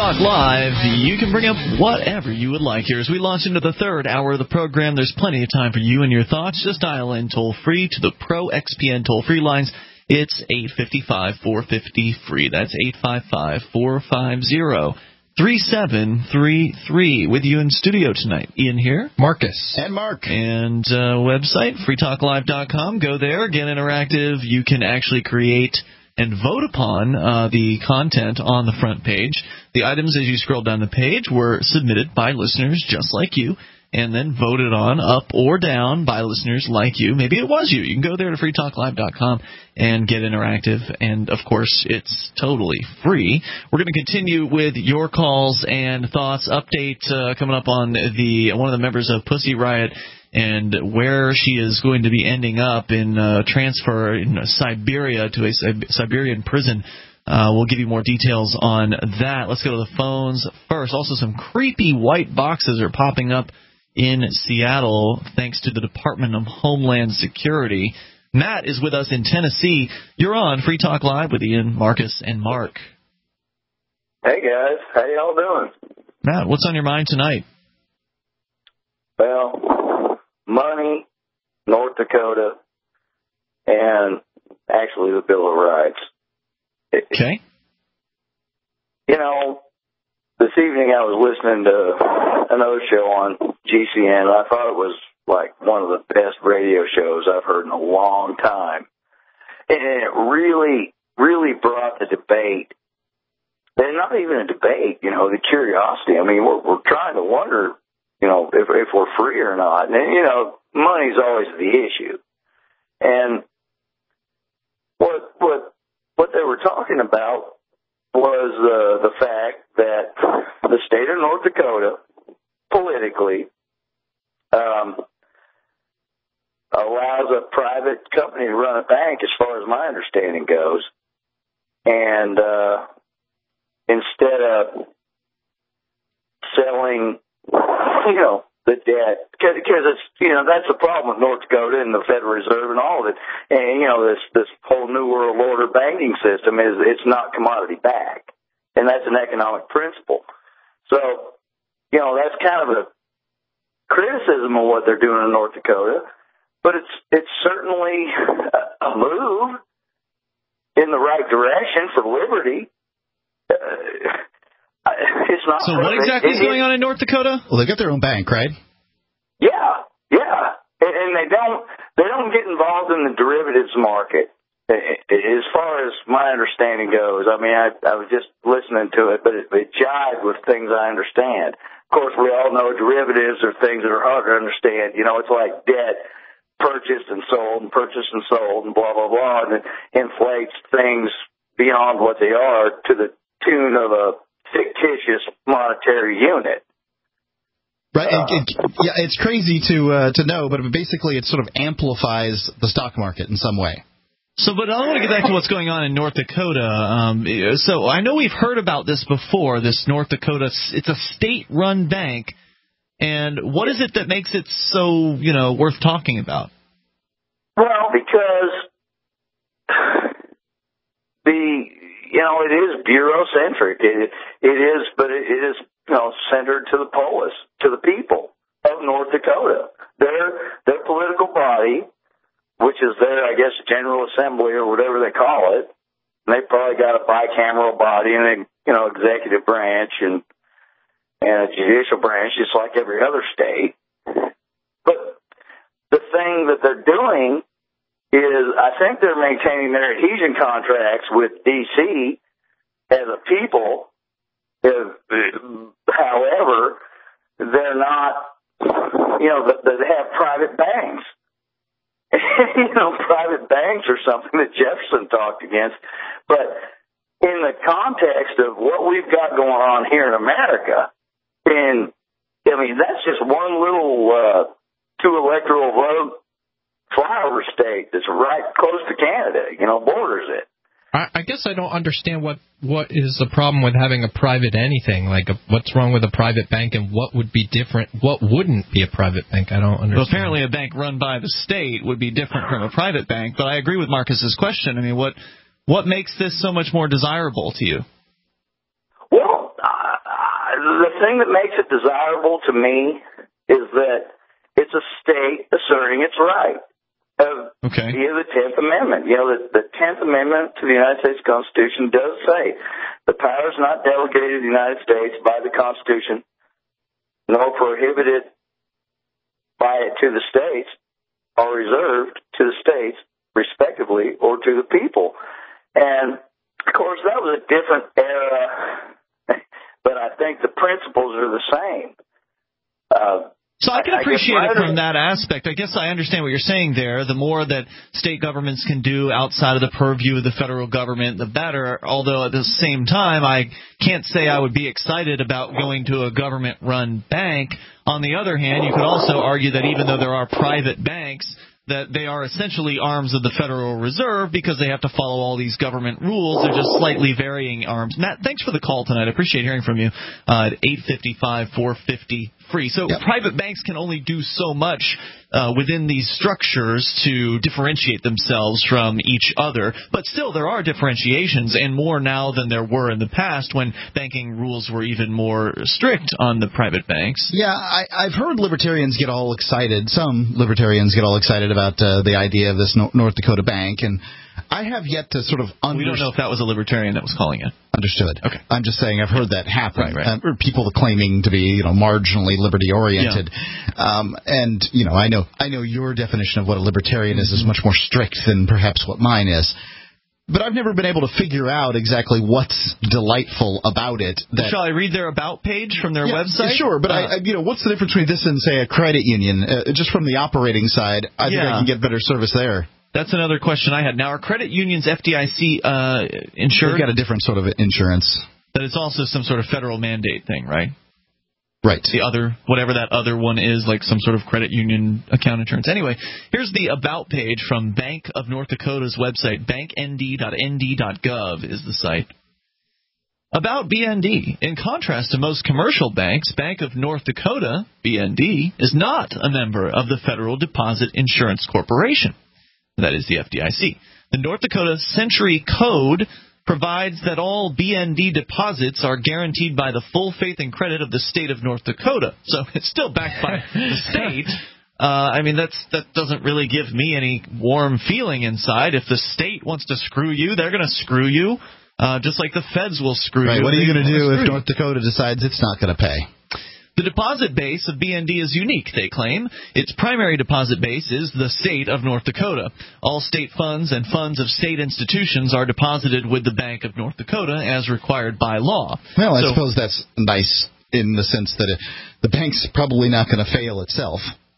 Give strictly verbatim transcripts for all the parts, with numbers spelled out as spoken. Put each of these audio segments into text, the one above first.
Talk Live. You can bring up whatever you would like here. As we launch into the third hour of the program, there's plenty of time for you and your thoughts. Just dial in toll-free to the Pro X P N toll-free lines. It's eight five five, four five zero, free. That's eight five five, four five zero, three seven three three. With you in studio tonight, Ian here. Marcus. And Mark. And uh, website, free talk live dot com. Go there, get interactive. You can actually create and vote upon uh, the content on the front page. The items, as you scroll down the page, were submitted by listeners just like you, and then voted on up or down by listeners like you. Maybe it was you. You can go there to free talk live dot com and get interactive, and, of course, it's totally free. We're going to continue with your calls and thoughts. Update uh, coming up on the one of the members of Pussy Riot and where she is going to be ending up in uh, transfer in Siberia to a Sib- Siberian prison. Uh, we'll give you more details on that. Let's go to the phones first. Also, some creepy white boxes are popping up in Seattle thanks to the Department of Homeland Security. Matt is with us in Tennessee. You're on Free Talk Live with Ian, Marcus, and Mark. Hey, guys. How y'all doing? Matt, what's on your mind tonight? Well, money, North Dakota, and actually the Bill of Rights. Okay. You know, this evening I was listening to another show on G C N, and I thought it was like one of the best radio shows I've heard in a long time. And it really, really brought the debate, and not even a debate, you know, the curiosity. I mean, we're, we're trying to wonder, you know, if, if we're free or not. And, you know, money's always the issue. And what what what they were talking about was uh, the fact that the state of North Dakota, politically, um, allows a private company to run a bank, as far as my understanding goes. And uh, instead of selling, you know, the debt, because it's, you know, that's the problem with North Dakota and the Federal Reserve and all of it. And, you know, this, this whole New World Order banking system is, it's not commodity backed. And that's an economic principle. So, you know, that's kind of a criticism of what they're doing in North Dakota, but it's, it's certainly a move in the right direction for liberty. Uh, It's not so what exactly is going on in North Dakota? Well, they got their own bank, right? Yeah, yeah, and, and they don't they don't get involved in the derivatives market. As far as my understanding goes, I mean, I, I was just listening to it, but it, it jived with things I understand. Of course, we all know derivatives are things that are hard to understand. You know, it's like debt purchased and sold and purchased and sold and blah, blah, blah, and it inflates things beyond what they are to the tune of a fictitious monetary unit. Right. Uh, it, it, yeah, it's crazy to uh, to know, but basically it sort of amplifies the stock market in some way. So, but I want to get back to what's going on in North Dakota. Um, so I know we've heard about this before, this North Dakota, it's a state-run bank. And what is it that makes it so, you know, worth talking about? Well, because the... You know, it is bureaucentric. It, it is, but it is, you know, centered to the polis, to the people of North Dakota. Their their political body, which is their, I guess, General Assembly or whatever they call it. And they probably got a bicameral body and a, you know, executive branch and and a judicial branch, just like every other state. But the thing that they're doing is I think they're maintaining their adhesion contracts with D C as a people. If, however, they're not, you know, they have private banks. You know, private banks are something that Jefferson talked against. But in the context of what we've got going on here in America, and, I mean, that's just one little uh, two electoral vote flyover state that's right close to Canada, you know, borders it. I, I guess I don't understand what, what is the problem with having a private anything. Like, a, what's wrong with a private bank and what would be different? What wouldn't be a private bank? I don't understand. Well, apparently a bank run by the state would be different from a private bank, but I agree with Marcus's question. I mean, what what makes this so much more desirable to you? Well, uh, the thing that makes it desirable to me is that it's a state asserting its right. Uh, okay. Via the Tenth Amendment. You know, the, the Tenth Amendment to the United States Constitution does say the power is not delegated to the United States by the Constitution, nor prohibited by it to the states, or reserved to the states, respectively, or to the people. And, of course, that was a different era, but I think the principles are the same. Uh, So I can appreciate I it from that aspect. I guess I understand what you're saying there. The more that state governments can do outside of the purview of the federal government, the better. Although at the same time, I can't say I would be excited about going to a government-run bank. On the other hand, you could also argue that even though there are private banks, that they are essentially arms of the Federal Reserve because they have to follow all these government rules. They're just slightly varying arms. Matt, thanks for the call tonight. I appreciate hearing from you uh, at eight five five, four five zero, free. So yep. Private banks can only do so much uh, within these structures to differentiate themselves from each other. But still, there are differentiations, and more now than there were in the past when banking rules were even more strict on the private banks. Yeah, I, I've heard libertarians get all excited. Some libertarians get all excited about uh, the idea of this North Dakota bank, and I have yet to sort of understand. We don't know if that was a libertarian that was calling it. Understood. Okay. I'm just saying I've heard that happen. Right, right. Uh, or people claiming to be, you know, marginally liberty-oriented. Yeah. Um, and, you know, I know I know your definition of what a libertarian is is much more strict than perhaps what mine is. But I've never been able to figure out exactly what's delightful about it. That, Shall I read their about page from their yeah, website? Sure, but uh, I, I, you know, what's the difference between this and, say, a credit union? Uh, just from the operating side, I yeah. think I can get better service there. That's another question I had. Now, are credit unions F D I C uh, insured? They've got a different sort of insurance. But it's also some sort of federal mandate thing, right? Right. The other, whatever that other one is, like some sort of credit union account insurance. Anyway, here's the About page from Bank of North Dakota's website. bank n d dot n d dot gov is the site. About B N D. In contrast to most commercial banks, Bank of North Dakota, B N D, is not a member of the Federal Deposit Insurance Corporation. That is the F D I C. The North Dakota Century Code provides that all B N D deposits are guaranteed by the full faith and credit of the state of North Dakota. So it's still backed by the state. Uh, I mean, that's that doesn't really give me any warm feeling inside. If the state wants to screw you, they're going to screw you, uh, just like the feds will screw right. you. What are you going to do if North Dakota decides it's not going to pay? The deposit base of B N D is unique, they claim. Its primary deposit base is the state of North Dakota. All state funds and funds of state institutions are deposited with the Bank of North Dakota as required by law. Well, I so, suppose that's nice in the sense that it, the bank's probably not going to fail itself.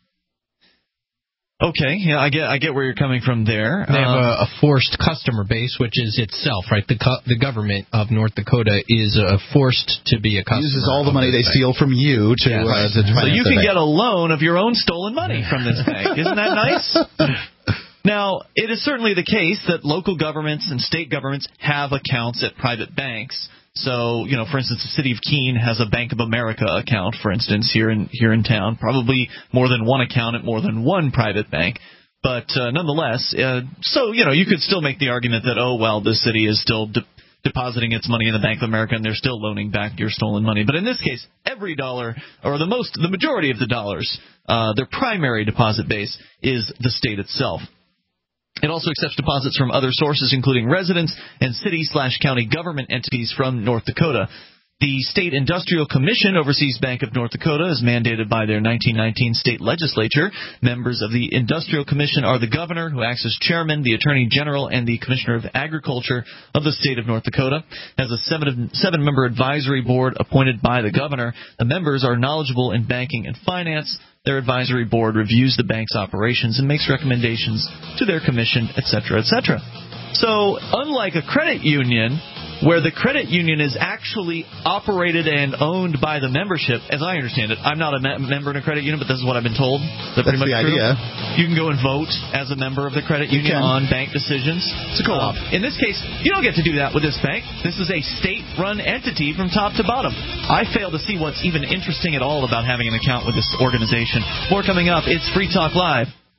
Okay, yeah, I get I get where you're coming from there. They have uh, a, a forced customer base, which is itself, right? The co- the government of North Dakota is uh, forced to be a customer. Uses all the money they bank. steal from you to, yes. uh, to so you can bank. get a loan of your own stolen money from this bank. Isn't that nice? Now, it is certainly the case that local governments and state governments have accounts at private banks. So, you know, for instance, the city of Keene has a Bank of America account, for instance, here in here in town. Probably more than one account at more than one private bank. But uh, nonetheless, uh, so, you know, you could still make the argument that, oh, well, the city is still de- depositing its money in the Bank of America and they're still loaning back your stolen money. But in this case, every dollar, or the most, the majority of the dollars, uh, their primary deposit base is the state itself. It also accepts deposits from other sources, including residents and city-slash-county government entities from North Dakota. The State Industrial Commission oversees Bank of North Dakota, as mandated by their nineteen nineteen state legislature. Members of the Industrial Commission are the governor, who acts as chairman, the attorney general, and the commissioner of agriculture of the state of North Dakota. Has a seven, seven-member advisory board appointed by the governor. The members are knowledgeable in banking and finance. Their advisory board reviews the bank's operations and makes recommendations to their commission, et cetera, et cetera. So, unlike a credit union, where the credit union is actually operated and owned by the membership, as I understand it. I'm not a me- member in a credit union, but this is what I've been told. That's pretty much the true? idea. You can go and vote as a member of the credit You union can. on bank decisions. It's a co-op. Uh, in this case, you don't get to do that with this bank. This is a state-run entity from top to bottom. I fail to see what's even interesting at all about having an account with this organization. More coming up. It's Free Talk Live.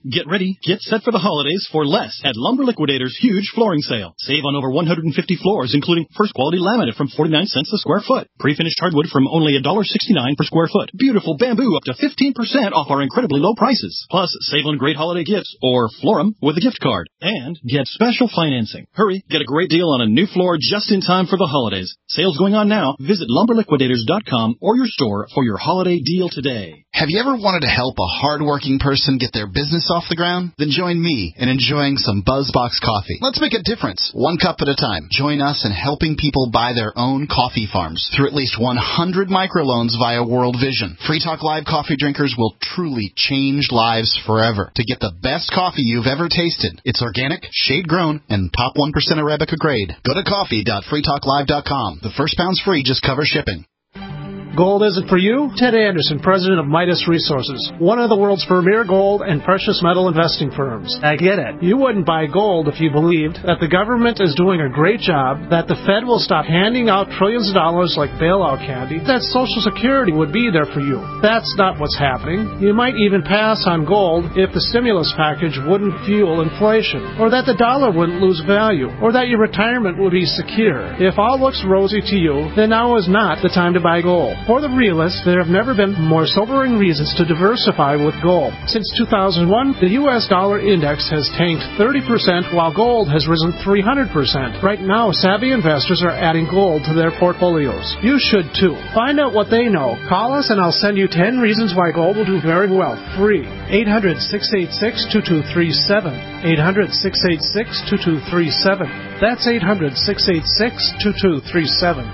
Get ready, get set for the holidays for less at Lumber Liquidator's huge flooring sale. Save on over one hundred fifty floors, including first-quality laminate from forty-nine cents a square foot. Pre-finished hardwood from only one dollar sixty-nine per square foot. Beautiful bamboo up to fifteen percent off our incredibly low prices. Plus, save on great holiday gifts or Florum with a gift card. And get special financing. Hurry, get a great deal on a new floor just in time for the holidays. Sales going on now. Visit lumber liquidators dot com or your store for your holiday deal today. Have you ever wanted to help a hardworking person get their business off the ground? Then join me in enjoying some BuzzBox coffee. Let's make a difference, one cup at a time. Join us in helping people buy their own coffee farms through at least one hundred microloans via World Vision. Free Talk Live coffee drinkers will truly change lives forever. To get the best coffee you've ever tasted, it's organic, shade-grown, and top one percent Arabica grade. Go to coffee dot free talk live dot com. The first pound's free, just cover shipping. Gold isn't for you? Ted Anderson, president of Midas Resources, one of the world's premier gold and precious metal investing firms. I get it. You wouldn't buy gold if you believed that the government is doing a great job, that the Fed will stop handing out trillions of dollars like bailout candy, that Social Security would be there for you. That's not what's happening. You might even pass on gold if the stimulus package wouldn't fuel inflation, or that the dollar wouldn't lose value, or that your retirement would be secure. If all looks rosy to you, then now is not the time to buy gold. For the realists, there have never been more sobering reasons to diversify with gold. Since two thousand one, the U S dollar index has tanked thirty percent while gold has risen three hundred percent. Right now, savvy investors are adding gold to their portfolios. You should too. Find out what they know. Call us and I'll send you ten reasons why gold will do very well. Free. eight hundred, six eight six, two two three seven. eight hundred, six eight six, two two three seven. That's eight hundred, six eight six, two two three seven.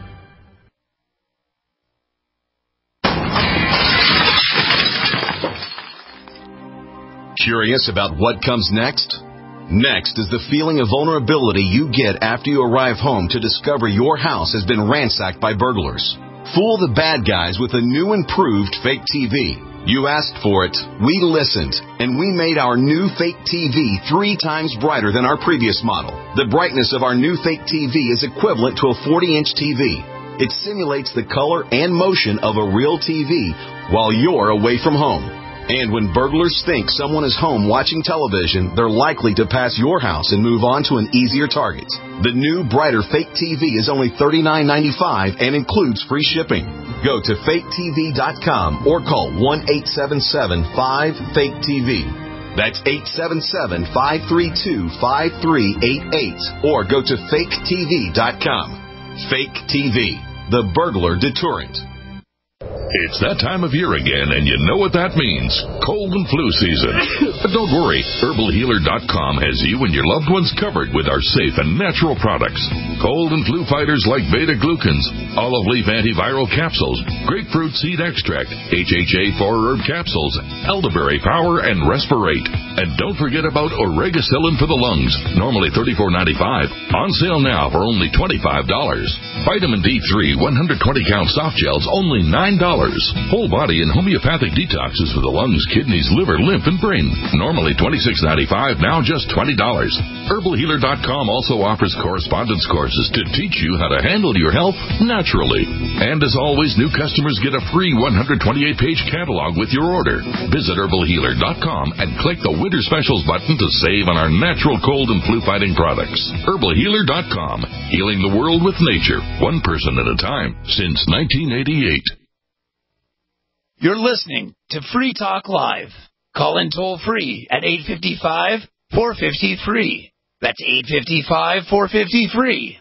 Curious about what comes next? Next is the feeling of vulnerability you get after you arrive home to discover your house has been ransacked by burglars. Fool the bad guys with a new improved fake T V. You asked for it, we listened, and we made our new fake T V three times brighter than our previous model. The brightness of our new fake T V is equivalent to a forty-inch T V. It simulates the color and motion of a real T V while you're away from home. And when burglars think someone is home watching television, they're likely to pass your house and move on to an easier target. The new, brighter fake T V is only thirty-nine ninety-five and includes free shipping. Go to fake T V dot com or call one eight seven seven, five, fake T V. That's eight seven seven, five three two, five three eight eight or go to fake T V dot com. Fake T V, the burglar deterrent. It's that time of year again, and you know what that means. Cold and flu season. But don't worry. Herbal Healer dot com has you and your loved ones covered with our safe and natural products. Cold and flu fighters like beta-glucans, olive leaf antiviral capsules, grapefruit seed extract, H H A four herb capsules, elderberry power, and respirate. And don't forget about Oregacillin for the lungs, normally thirty-four ninety-five. On sale now for only twenty-five dollars. Vitamin D three one hundred twenty count soft gels, only nine dollars. Whole body and homeopathic detoxes for the lungs, kidneys, liver, lymph, and brain. Normally twenty-six ninety-five, now just twenty dollars. Herbal Healer dot com also offers correspondence courses to teach you how to handle your health naturally. And as always, new customers get a free one hundred twenty-eight page catalog with your order. Visit Herbal Healer dot com and click the Winter Specials button to save on our natural cold and flu fighting products. Herbal Healer dot com, healing the world with nature, one person at a time, since nineteen eighty-eight. You're listening to Free Talk Live. Call in toll free at eight five five, four five zero, free. That's eight five five, four five zero, free.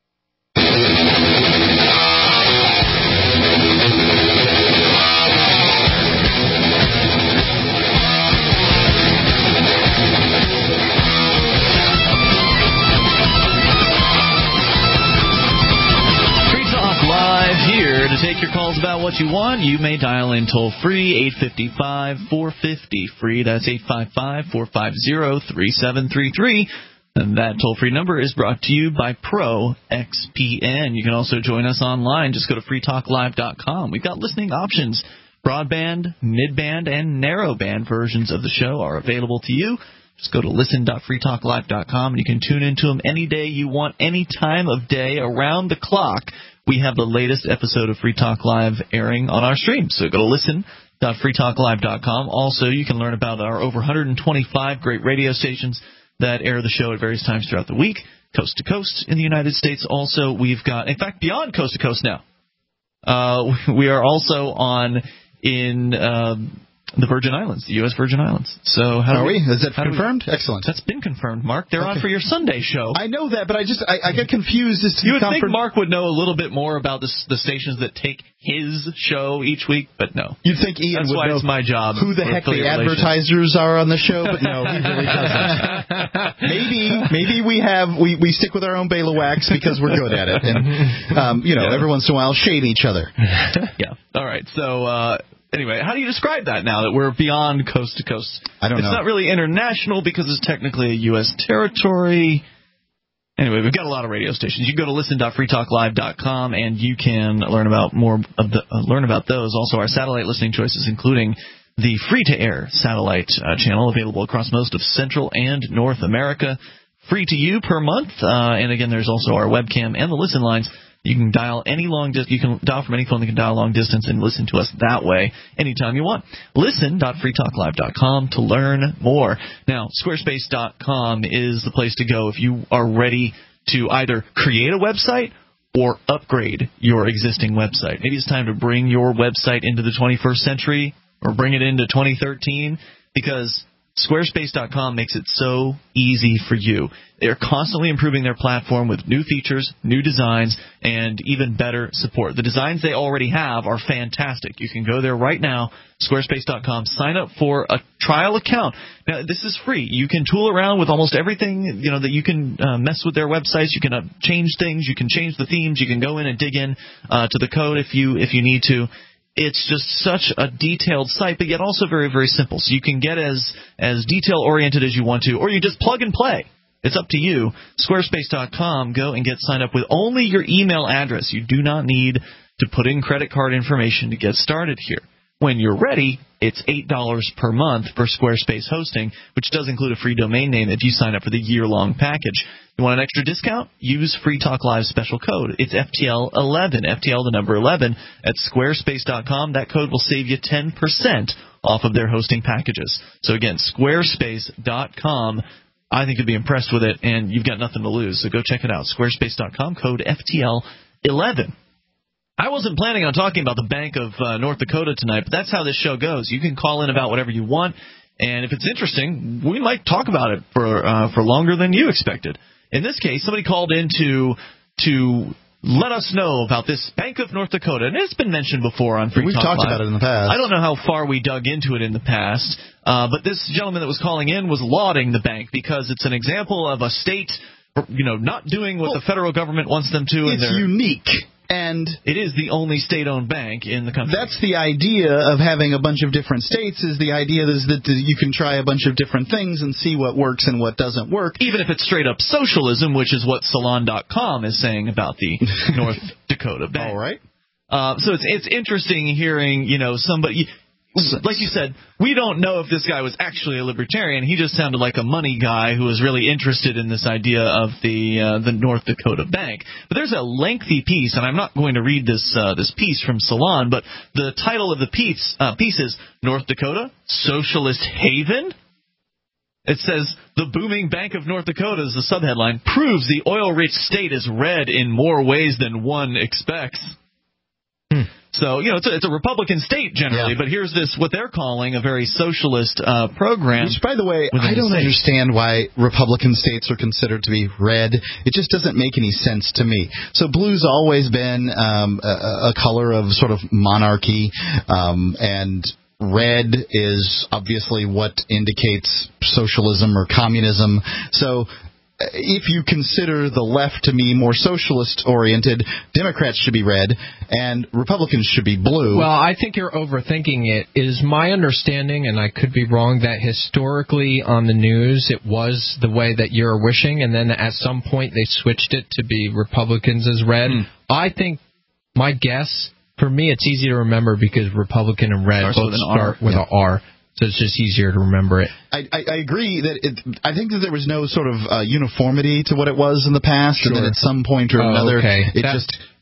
Here to take your calls about what you want. You may dial in toll free, eight five five, four five zero, free. That's eight five five, four five zero, three seven three three. And that toll free number is brought to you by Pro X P N. You can also join us online. Just go to free talk live dot com. We've got listening options. Broadband, midband, and narrowband versions of the show are available to you. Just go to listen dot free talk live dot com and you can tune into them any day you want, any time of day, around the clock. we have the latest episode of Free Talk Live airing on our stream. So go to listen dot free talk live dot com. Also, you can learn about our over one hundred twenty-five great radio stations that air the show at various times throughout the week, coast to coast in the United States. Also, we've got, in fact, beyond coast to coast now. Uh, we are also on in uh, the Virgin Islands, the U S Virgin Islands. So how are do we, we? Is that confirmed? We, Excellent. That's been confirmed, Mark. They're okay. on for your Sunday show. I know that, but I just I, I get confused as to you would comfort- think Mark would know a little bit more about the, the stations that take his show each week, but no. You'd think Ian That's would why know it's my job. who the heck the advertisers are on the show, but no, he really doesn't. maybe maybe we have we, we stick with our own bailiwacks because we're good at it, and um, you know, yeah. every once in a while shade each other. Yeah. All right. So. Uh, Anyway, how do you describe that now that we're beyond coast to coast? I don't it's know. It's not really international because it's technically a U S territory. Anyway, we've got a lot of radio stations. You can go to listen dot free talk live dot com and you can learn about more of the uh, learn about those. Also, our satellite listening choices, including the free-to-air satellite uh, channel available across most of Central and North America, free to you per month. Uh, and again, there's also our webcam and the listen lines. You can dial any long di- you can dial from any phone that can dial long distance and listen to us that way anytime you want. listen dot free talk live dot com to learn more. Now, squarespace dot com is the place to go if you are ready to either create a website or upgrade your existing website. Maybe it's time to bring your website into the twenty-first century or bring it into twenty thirteen, because Squarespace dot com makes it so easy for you. They're constantly improving their platform with new features, new designs, and even better support. The designs they already have are fantastic. You can go there right now, squarespace dot com, sign up for a trial account. Now, this is free. You can tool around with almost everything, you know, that you can uh, mess with their websites. You can uh, change things. You can change the themes. You can go in and dig in uh, to the code if you if you need to. It's just such a detailed site, but yet also very, very simple. So you can get as as detail-oriented as you want to, or you just plug and play. It's up to you. Squarespace dot com, go and get signed up with only your email address. You do not need to put in credit card information to get started here. When you're ready, it's eight dollars per month for Squarespace hosting, which does include a free domain name if you sign up for the year-long package. You want an extra discount? Use Free Talk Live special code. It's F T L eleven, F T L the number eleven, at squarespace dot com. That code will save you ten percent off of their hosting packages. So again, squarespace dot com. I think you'll be impressed with it, and you've got nothing to lose. So go check it out, squarespace dot com, code F T L eleven. I wasn't planning on talking about the Bank of uh, North Dakota tonight, but that's how this show goes. You can call in about whatever you want, and if it's interesting, we might talk about it for uh, for longer than you expected. In this case, somebody called in to to let us know about this Bank of North Dakota, and it's been mentioned before on Free We've Talk talked Live. about it in the past. I don't know how far we dug into it in the past, uh, but this gentleman that was calling in was lauding the bank because it's an example of a state, you know, not doing what well, the federal government wants them to. It's and unique. And it is the only state-owned bank in the country. That's the idea of having a bunch of different states, is the idea is that you can try a bunch of different things and see what works and what doesn't work. Even if it's straight-up socialism, which is what Salon dot com is saying about the North Dakota Bank. All right. Uh, so it's it's interesting hearing, you know, somebody... Like you said, we don't know if this guy was actually a libertarian. He just sounded like a money guy who was really interested in this idea of the uh, the North Dakota Bank. But there's a lengthy piece, and I'm not going to read this uh, this piece from Salon, but the title of the piece, uh, piece is North Dakota, Socialist Haven? It says, the booming Bank of North Dakota, is the subheadline, proves the oil-rich state is red in more ways than one expects. Hmm. So, you know, it's a, it's a Republican state generally, yeah. But here's this, what they're calling a very socialist uh, program. Which, by the way, I don't the understand why Republican states are considered to be red. It just doesn't make any sense to me. So blue's always been um, a, a color of sort of monarchy, um, and red is obviously what indicates socialism or communism. So if you consider the left to be more socialist-oriented, Democrats should be red, and Republicans should be blue. Well, I think you're overthinking it. It is my understanding, and I could be wrong, that historically on the news it was the way that you're wishing, and then at some point they switched it to be Republicans as red. Mm. I think, my guess, for me it's easy to remember because Republican and red both start with an R. So it's just easier to remember it. I, I, I agree that it, I think that there was no sort of uh, uniformity to what it was in the past, sure. And then at some point or oh, another, okay. it that, just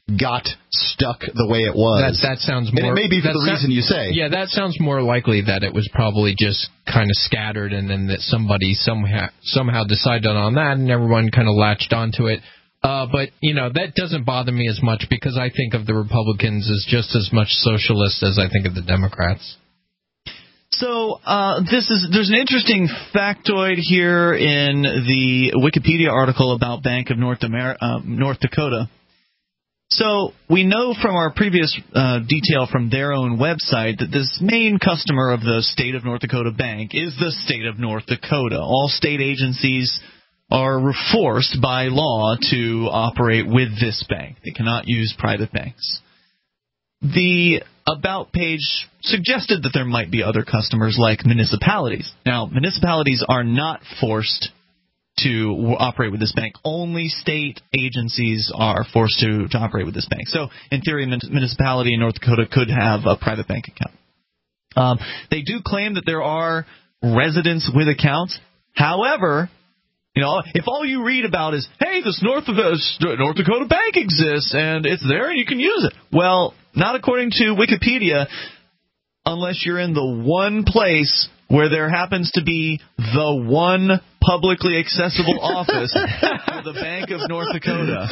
got stuck the way it was. That, that sounds more... And it may be for the reason you say. Yeah, that sounds more likely that it was probably just kind of scattered and then that somebody somehow, somehow decided on that and everyone kind of latched onto it. Uh, but, you know, that doesn't bother me as much because I think of the Republicans as just as much socialists as I think of the Democrats. So uh, this is there's an interesting factoid here in the Wikipedia article about Bank of North, Amer- uh, North Dakota. So we know from our previous uh, detail from their own website that this main customer of the state of North Dakota Bank is the state of North Dakota. All state agencies are forced by law to operate with this bank. They cannot use private banks. The About page suggested that there might be other customers like municipalities. Now, municipalities are not forced to operate with this bank. Only state agencies are forced to, to operate with this bank. So, in theory, a municipality in North Dakota could have a private bank account. Um, they do claim that there are residents with accounts. However, you know, if all you read about is, hey, this North, North Dakota Bank exists, and it's there and you can use it. Well, not according to Wikipedia, unless you're in the one place where there happens to be the one publicly accessible office for the Bank of North Dakota.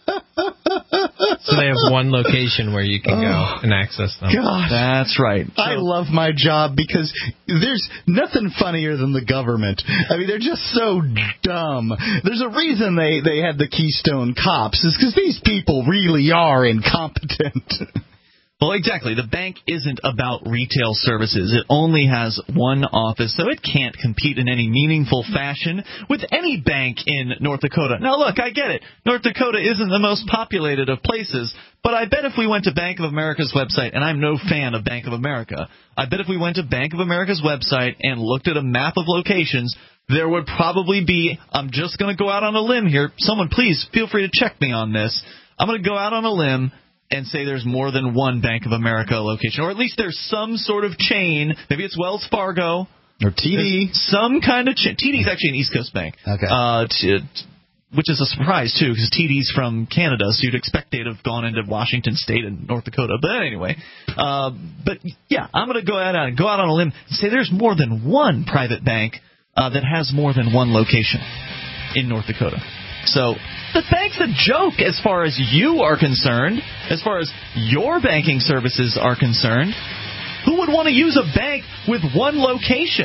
So they have one location where you can oh, go and access them. God. That's right. So, I love my job because there's nothing funnier than the government. I mean, they're just so dumb. There's a reason they, they had the Keystone Cops. It's because these people really are incompetent. Well, exactly. The bank isn't about retail services. It only has one office, so it can't compete in any meaningful fashion with any bank in North Dakota. Now, look, I get it. North Dakota isn't the most populated of places, but I bet if we went to Bank of America's website, and I'm no fan of Bank of America, I bet if we went to Bank of America's website and looked at a map of locations, there would probably be, I'm just going to go out on a limb here. Someone, please, feel free to check me on this. I'm going to go out on a limb and say there's more than one Bank of America location, or at least there's some sort of chain. Maybe it's Wells Fargo. Or T D. There's some kind of chain. T D's actually an East Coast bank. Okay. Uh, t- which is a surprise, too, because T D's from Canada, so you'd expect they'd have gone into Washington State and North Dakota. But anyway, uh, but yeah, I'm going to go out and go out on a limb and say there's more than one private bank uh, that has more than one location in North Dakota. So the bank's a joke as far as you are concerned, as far as your banking services are concerned. Who would want to use a bank with one location?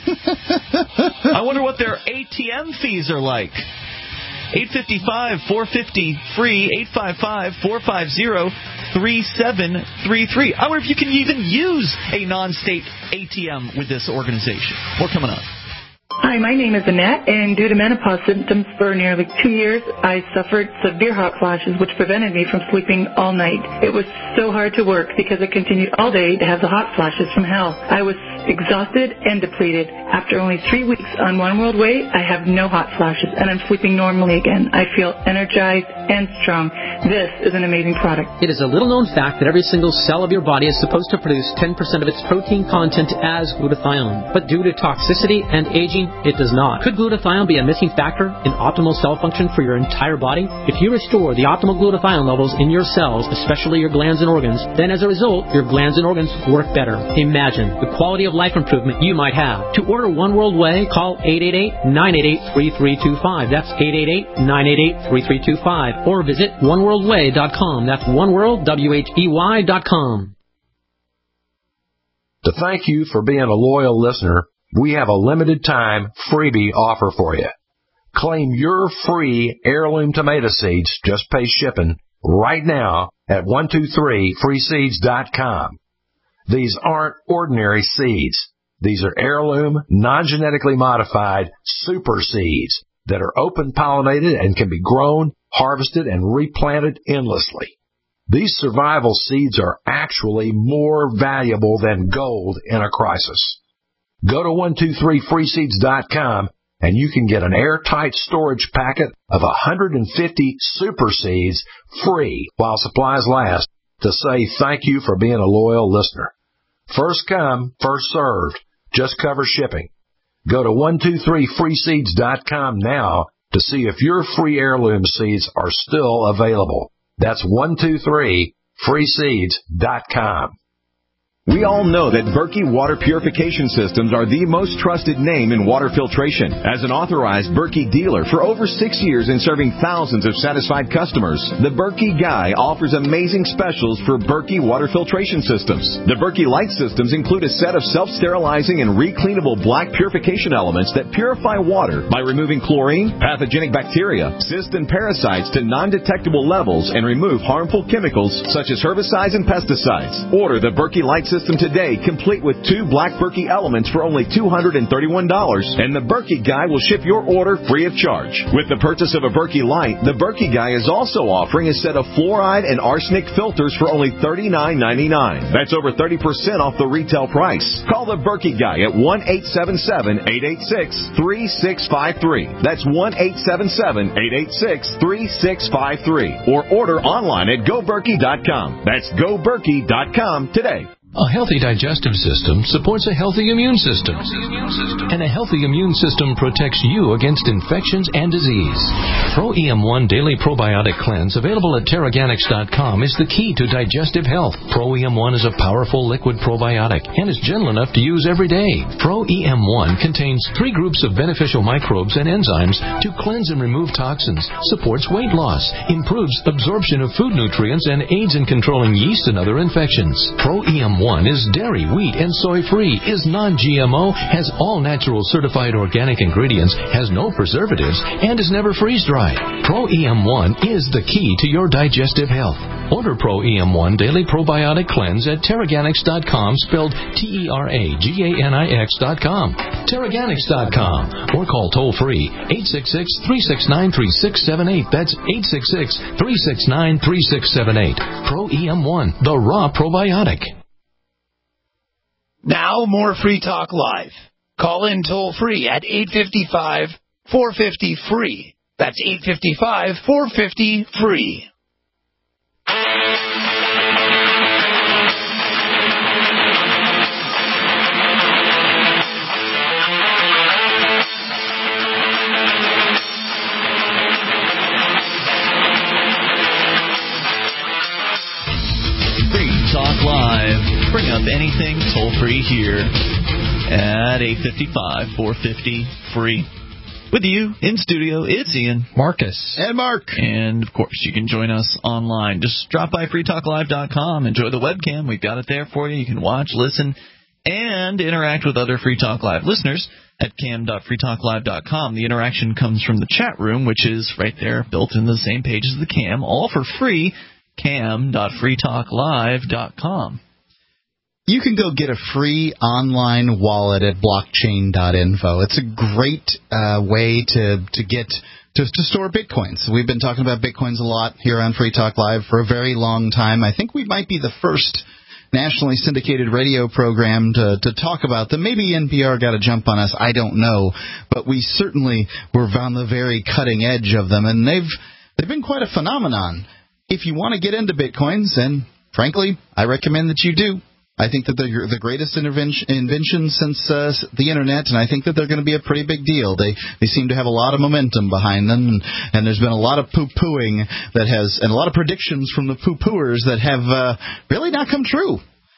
I wonder what their A T M fees are like. eight five five, four five zero, free, eight five five, four five zero, three seven three three. I wonder if you can even use a non-state A T M with this organization. More coming up. Hi, my name is Annette, and due to menopause symptoms for nearly two years, I suffered severe hot flashes, which prevented me from sleeping all night. It was so hard to work because I continued all day to have the hot flashes from hell. I was exhausted and depleted. After only three weeks on One World Way, I have no hot flashes, and I'm sleeping normally again. I feel energized and strong. This is an amazing product. It is a little-known fact that every single cell of your body is supposed to produce ten percent of its protein content as glutathione. But due to toxicity and aging, it does not. Could glutathione be a missing factor in optimal cell function for your entire body? If you restore the optimal glutathione levels in your cells, especially your glands and organs, then as a result, your glands and organs work better. Imagine the quality of life improvement you might have. To order One World Way, call eight eight eight, nine eight eight, three three two five. That's eight eight eight, nine eight eight, three three two five. Or visit one world way dot com. That's oneworld, W H E Y dot com. To thank you for being a loyal listener, we have a limited time freebie offer for you. Claim your free heirloom tomato seeds, just pay shipping, right now at one two three free seeds dot com. These aren't ordinary seeds. These are heirloom, non-genetically modified super seeds that are open-pollinated and can be grown, harvested, and replanted endlessly. These survival seeds are actually more valuable than gold in a crisis. Go to one two three free seeds dot com and you can get an airtight storage packet of one hundred fifty super seeds free while supplies last to say thank you for being a loyal listener. First come, first served. Just cover shipping. Go to one two three free seeds dot com now to see if your free heirloom seeds are still available. That's one two three free seeds dot com. We all know that Berkey Water Purification Systems are the most trusted name in water filtration. As an authorized Berkey dealer for over six years and serving thousands of satisfied customers, the Berkey Guy offers amazing specials for Berkey Water Filtration Systems. The Berkey Light Systems include a set of self-sterilizing and recleanable black purification elements that purify water by removing chlorine, pathogenic bacteria, cysts, and parasites to non-detectable levels and remove harmful chemicals such as herbicides and pesticides. Order the Berkey Light System today, complete with two black Berkey elements for only two hundred thirty-one dollars, and the Berkey Guy will ship your order free of charge. With the purchase of a Berkey Light, the Berkey Guy is also offering a set of fluoride and arsenic filters for only thirty-nine ninety-nine. That's over thirty percent off the retail price. Call the Berkey Guy at one eight seven seven, eight eight six, three six five three. That's one eight seven seven, eight eight six, three six five three. Or order online at go berkey dot com. That's go berkey dot com today. A healthy digestive system supports a healthy immune system. And a healthy immune system protects you against infections and disease. Pro E M one Daily Probiotic Cleanse, available at Terraganics dot com, is the key to digestive health. Pro E M one is a powerful liquid probiotic and is gentle enough to use every day. Pro E M one contains three groups of beneficial microbes and enzymes to cleanse and remove toxins, supports weight loss, improves absorption of food nutrients, and aids in controlling yeast and other infections. Pro E M one is dairy, wheat, and soy-free, is non-G M O, has all natural certified organic ingredients, has no preservatives, and is never freeze-dried. Pro E M one is the key to your digestive health. Order Pro E M one Daily Probiotic Cleanse at Terraganics dot com, spelled T E R A G A N I X dot com. Terraganics dot com. Or call toll-free eight six six, three six nine, three six seven eight. That's eight six six, three six nine, three six seven eight. Pro E M one, the raw probiotic. Now more Free Talk Live. Call in toll-free at eight five five, four five zero, free. That's eight five five, four five zero, free. Free Talk Live. Bring up anything toll-free here at eight five five, four five zero, free. With you in studio, it's Ian, Marcus, and Mark. And, of course, you can join us online. Just drop by free talk live dot com. Enjoy the webcam. We've got it there for you. You can watch, listen, and interact with other Free Talk Live listeners at cam dot free talk live dot com. The interaction comes from the chat room, which is right there, built into the same page as the cam, all for free, cam dot free talk live dot com. You can go get a free online wallet at blockchain dot info. It's a great uh, way to to get to, to store bitcoins. We've been talking about bitcoins a lot here on Free Talk Live for a very long time. I think we might be the first nationally syndicated radio program to, to talk about them. Maybe N P R got a jump on us. I don't know, but we certainly were on the very cutting edge of them, and they've they've been quite a phenomenon. If you want to get into bitcoins, and frankly, I recommend that you do. I think that they're the greatest intervention, invention since uh, the Internet, and I think that they're going to be a pretty big deal. They they seem to have a lot of momentum behind them, and, and there's been a lot of poo-pooing that has, and a lot of predictions from the poo-pooers that have uh, really not come true.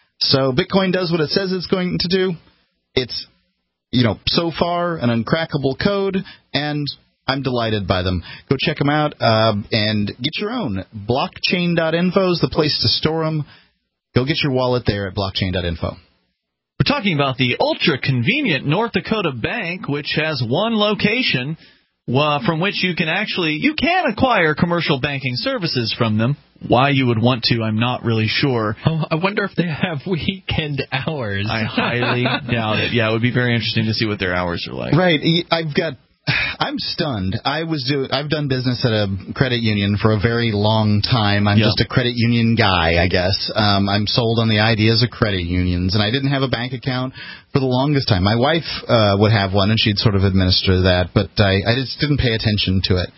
So Bitcoin does what it says it's going to do. It's, you know, so far an uncrackable code, and I'm delighted by them. Go check them out uh, and get your own. blockchain dot info is the place to store them. Go get your wallet there at blockchain dot info. We're talking about the ultra-convenient North Dakota Bank, which has one location uh, from which you can actually you can acquire commercial banking services from them. Why you would want to, I'm not really sure. Oh, I wonder if they have weekend hours. I highly doubt it. Yeah, it would be very interesting to see what their hours are like. Right. I've got... I'm stunned. I was do I've done business at a credit union for a very long time. I'm yep. just a credit union guy, I guess. Um, I'm sold on the ideas of credit unions, and I didn't have a bank account for the longest time. My wife uh, would have one, and she'd sort of administer that, but I, I just didn't pay attention to it.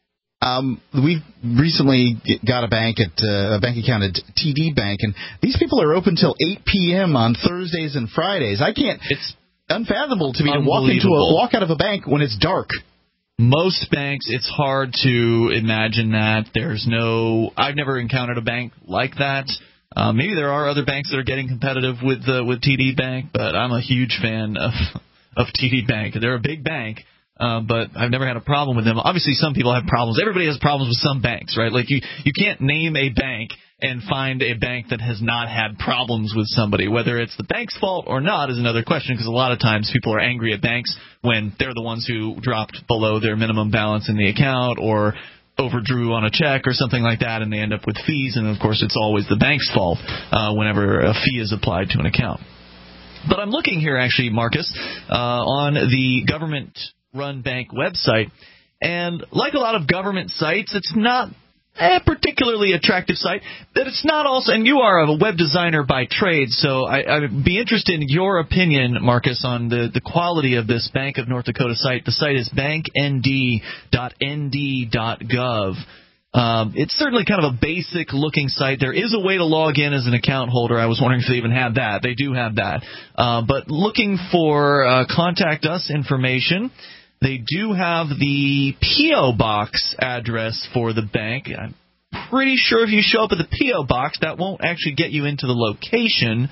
Um, we recently got a bank at uh, a bank account at T D Bank, and these people are open till eight p.m. on Thursdays and Fridays. I can't. It's unfathomable to me to walk into a walk out of a bank when it's dark. most banks, it's hard to imagine that. There's no – I've never encountered a bank like that. Uh, maybe there are other banks that are getting competitive with uh, with T D Bank, but I'm a huge fan of of T D Bank. They're a big bank, uh, but I've never had a problem with them. Obviously, some people have problems. Everybody has problems with some banks, right? Like you, you can't name a bank and find a bank that has not had problems with somebody. Whether it's the bank's fault or not is another question, because a lot of times people are angry at banks when they're the ones who dropped below their minimum balance in the account or overdrew on a check or something like that, and they end up with fees, and of course it's always the bank's fault uh, whenever a fee is applied to an account. But I'm looking here actually, Marcus, uh, on the government-run bank website, and like a lot of government sites, it's not a particularly attractive site, but it's not also, and you are a web designer by trade, so I, I'd be interested in your opinion, Marcus, on the, the quality of this Bank of North Dakota site. The site is bank n d dot n d dot gov. Um, it's certainly kind of a basic-looking site. There is a way to log in as an account holder. I was wondering if they even had that. They do have that. Uh, but looking for uh, contact us information, they do have the P O box address for the bank. I'm pretty sure if you show up at the P O box, that won't actually get you into the location.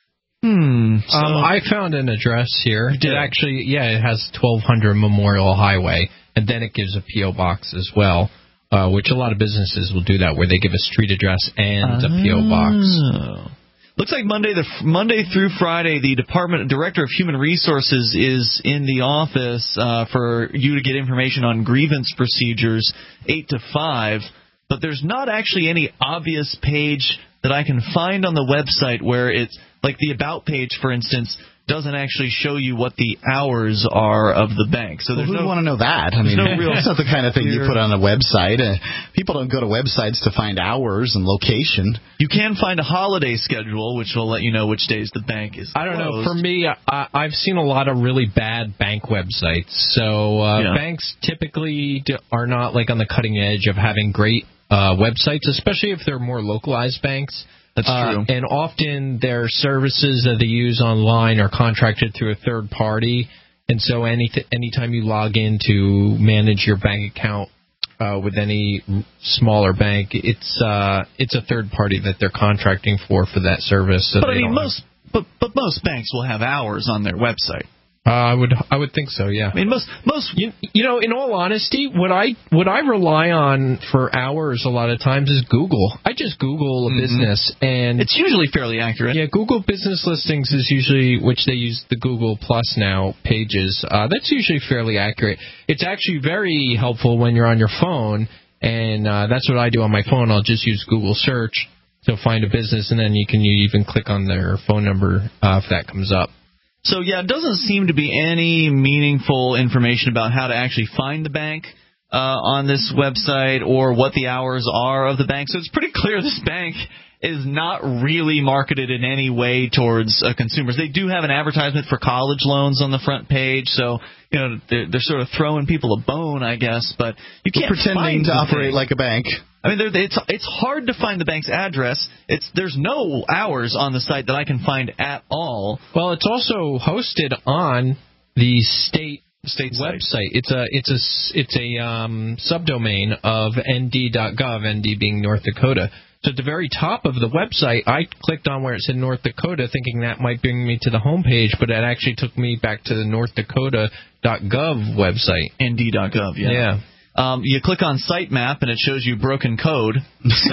Hmm. So um, I found an address here. It actually, yeah, it has twelve hundred Memorial Highway, and then it gives a P O box as well, uh, which a lot of businesses will do that, where they give a street address and oh. a P O box. Looks like Monday the Monday through Friday, the Department Director of Human Resources is in the office uh, for you to get information on grievance procedures, eight to five. But there's not actually any obvious page that I can find on the website where it's like the About page, for instance, doesn't actually show you what the hours are of the bank. So there's well, who no, would want to know that? I mean, no real that's not the kind of thing you put on a website. Uh, people don't go to websites to find hours and location. You can find a holiday schedule, which will let you know which days the bank is I don't closed. know. For me, I, I've seen a lot of really bad bank websites. So uh, Yeah. banks typically do, are not like on the cutting edge of having great uh, websites, especially if they're more localized banks. That's true. Uh, and often their services that they use online are contracted through a third party. And so any th- anytime you log in to manage your bank account uh, with any smaller bank, it's uh, it's a third party that they're contracting for for that service. So but I they mean, don't most but, but most banks will have hours on their website. Uh, I would I would think so, yeah. I mean, most most you, you know, in all honesty, what I what I rely on for hours a lot of times is Google. I just Google a mm-hmm. business, and it's usually fairly accurate. Yeah, Google Business Listings is usually, which they use the Google Plus now pages. Uh, that's usually fairly accurate. It's actually very helpful when you're on your phone, and uh, that's what I do on my phone. I'll just use Google Search to find a business, and then you can you even click on their phone number uh, if that comes up. So, yeah, it doesn't seem to be any meaningful information about how to actually find the bank uh, on this website or what the hours are of the bank. So it's pretty clear this bank is not really marketed in any way towards uh, consumers. They do have an advertisement for college loans on the front page, so you know they're, they're sort of throwing people a bone, I guess. But you can't We're pretending find to the operate thing. like a bank. I mean, it's it's hard to find the bank's address. It's there's no hours on the site that I can find at all. Well, it's also hosted on the state state website. Site. It's a it's a it's a um, subdomain of n d dot gov. N D being North Dakota. So at the very top of the website, I clicked on where it said North Dakota, thinking that might bring me to the home page, but it actually took me back to the north dakota dot gov website. N D dot gov, yeah. Yeah. Um, you click on sitemap and it shows you broken code. So,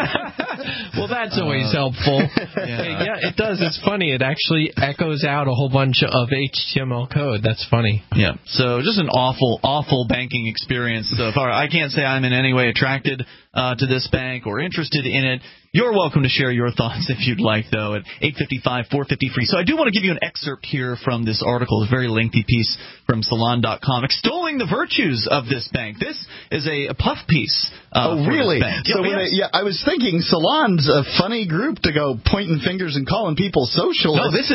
well, that's always uh, helpful. Yeah. yeah, it does. It's funny. It actually echoes out a whole bunch of H T M L code. That's funny. Yeah. So just an awful, awful banking experience so far. I can't say I'm in any way attracted uh, to this bank or interested in it. You're welcome to share your thoughts if you'd like, though, at eight five five, four five zero, free. So I do want to give you an excerpt here from this article, a very lengthy piece from Salon dot com, extolling the virtues of this bank. This is a, a puff piece. Uh, oh, for really? This bank. So yeah, when yes. I, yeah, I was thinking Salon's a funny group to go pointing fingers and calling people socialists. No, this is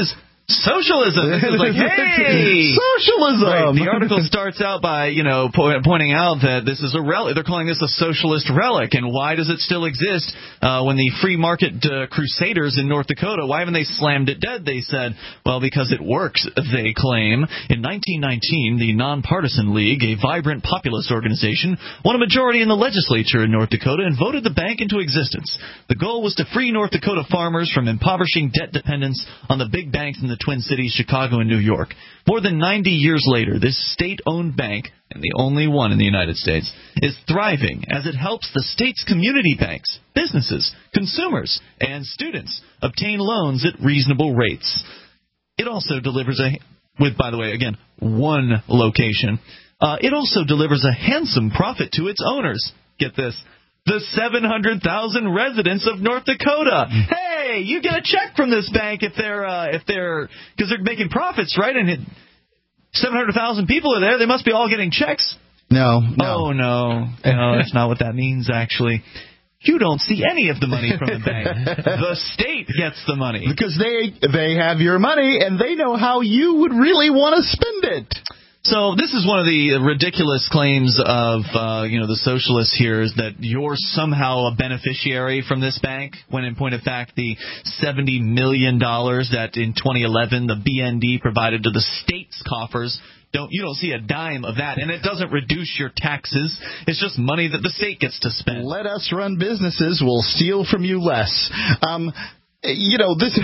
Socialism. This is like, hey, socialism. Right. The article starts out by, you know, po- pointing out that this is a relic. They're calling this a socialist relic, and why does it still exist uh, when the free market uh, crusaders in North Dakota? Why haven't they slammed it dead? They said, well, because it works. They claim in nineteen nineteen, the Nonpartisan League, a vibrant populist organization, won a majority in the legislature in North Dakota and voted the bank into existence. The goal was to free North Dakota farmers from impoverishing debt dependence on the big banks in the Twin Cities, Chicago, and New York. More than ninety years later, this state-owned bank, and the only one in the United States, is thriving as it helps the state's community banks, businesses, consumers, and students obtain loans at reasonable rates. It also delivers a, with, by the way, again, one location, uh, it also delivers a handsome profit to its owners. Get this. The seven hundred thousand residents of North Dakota. Hey, you get a check from this bank if they're uh, if they're because they're making profits, right? And it, seven hundred thousand people are there. They must be all getting checks. No, no. Oh no, no, that's not what that means. Actually, you don't see any of the money from the bank. The state gets the money because they they have your money and they know how you would really want to spend it. So this is one of the ridiculous claims of, uh, you know, the socialists here is that you're somehow a beneficiary from this bank, when in point of fact the seventy million dollars that in twenty eleven the B N D provided to the state's coffers, don't you don't see a dime of that. And it doesn't reduce your taxes. It's just money that the state gets to spend. Let us run businesses. We'll steal from you less. Um, you know, this...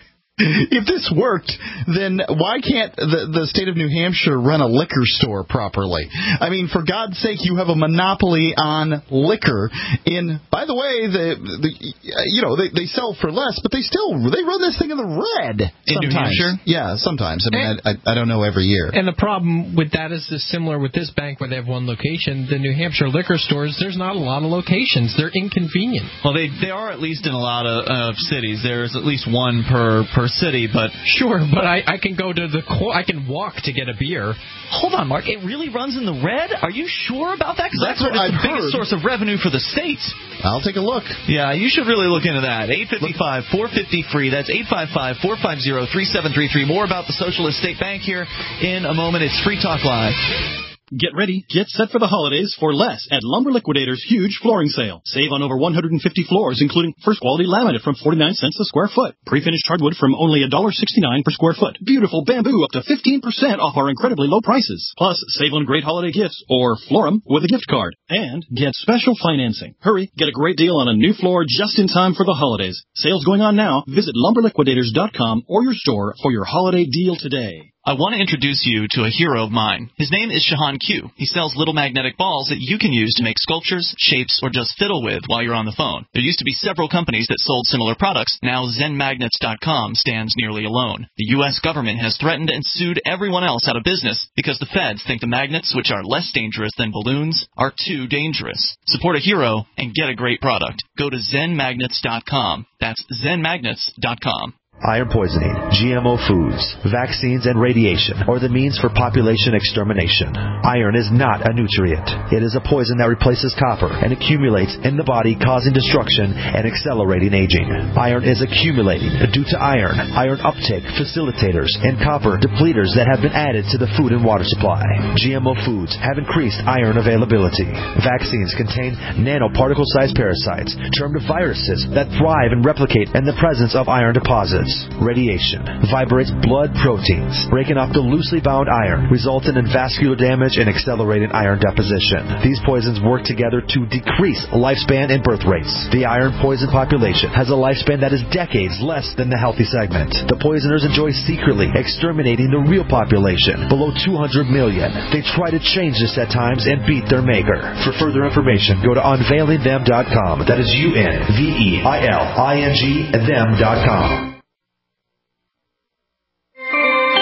If this worked, then why can't the, the state of New Hampshire run a liquor store properly? I mean, for God's sake, you have a monopoly on liquor. In by the way, the, the you know they, they sell for less, but they still they run this thing in the red. In New sometimes. Hampshire, yeah, sometimes. I mean, and, I, I, I don't know every year. And the problem with that is similar with this bank where they have one location. The New Hampshire liquor stores, there's not a lot of locations. They're inconvenient. Well, they they are at least in a lot of uh, cities. There's at least one per per city, but. Sure, but I, I can go to the co- I can walk to get a beer. Hold on, Mark. It really runs in the red? Are you sure about that? Because that's, that's what it's I've the biggest heard. source of revenue for the state. I'll take a look. Yeah, you should really look into that. eight five five, four five zero, free. That's eight five five, four five zero, three seven three three. More about the Socialist State Bank here in a moment. It's Free Talk Live. Get ready, get set for the holidays for less at Lumber Liquidators' huge flooring sale. Save on over one hundred fifty floors, including first-quality laminate from forty-nine cents a square foot. Pre-finished hardwood from only one dollar sixty-nine per square foot. Beautiful bamboo up to fifteen percent off our incredibly low prices. Plus, save on great holiday gifts or floor 'em with a gift card. And get special financing. Hurry, get a great deal on a new floor just in time for the holidays. Sales going on now. Visit lumber liquidators dot com or your store for your holiday deal today. I want to introduce you to a hero of mine. His name is Shahan Q. He sells little magnetic balls that you can use to make sculptures, shapes, or just fiddle with while you're on the phone. There used to be several companies that sold similar products. Now Zen Magnets dot com stands nearly alone. The U S government has threatened and sued everyone else out of business because the feds think the magnets, which are less dangerous than balloons, are too dangerous. Support a hero and get a great product. Go to Zen Magnets dot com. That's Zen Magnets dot com. Iron poisoning, G M O foods, vaccines, and radiation are the means for population extermination. Iron is not a nutrient. It is a poison that replaces copper and accumulates in the body, causing destruction and accelerating aging. Iron is accumulating due to iron, iron uptake facilitators, and copper depleters that have been added to the food and water supply. G M O foods have increased iron availability. Vaccines contain nanoparticle-sized parasites, termed viruses, that thrive and replicate in the presence of iron deposits. Radiation vibrates blood proteins, breaking off the loosely bound iron, resulting in vascular damage and accelerating iron deposition. These poisons work together to decrease lifespan and birth rates. The iron poison population has a lifespan that is decades less than the healthy segment. The poisoners enjoy secretly exterminating the real population, below two hundred million. They try to change this at times and beat their maker. For further information, go to unveiling them dot com. That is U N V E I L I N G them dot com.